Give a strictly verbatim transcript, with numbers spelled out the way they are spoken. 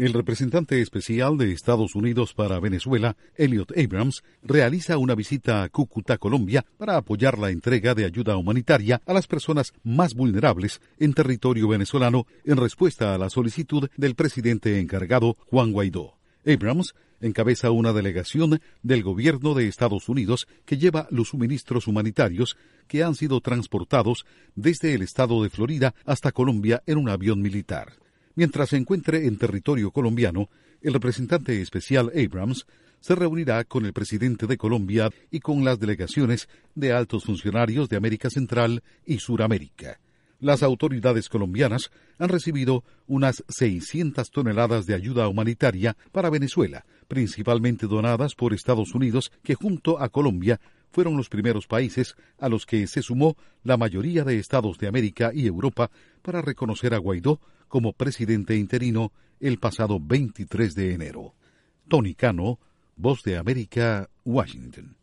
El representante especial de Estados Unidos para Venezuela, Elliot Abrams, realiza una visita a Cúcuta, Colombia, para apoyar la entrega de ayuda humanitaria a las personas más vulnerables en territorio venezolano en respuesta a la solicitud del presidente encargado, Juan Guaidó. Abrams encabeza una delegación del gobierno de Estados Unidos que lleva los suministros humanitarios que han sido transportados desde el estado de Florida hasta Colombia en un avión militar. Mientras se encuentre en territorio colombiano, el representante especial Abrams se reunirá con el presidente de Colombia y con las delegaciones de altos funcionarios de América Central y Suramérica. Las autoridades colombianas han recibido unas seiscientas toneladas de ayuda humanitaria para Venezuela, principalmente donadas por Estados Unidos, que junto a Colombia fueron los primeros países a los que se sumó la mayoría de estados de América y Europa para reconocer a Guaidó como presidente interino el pasado veintitrés de enero. Tony Cano, Voz de América, Washington.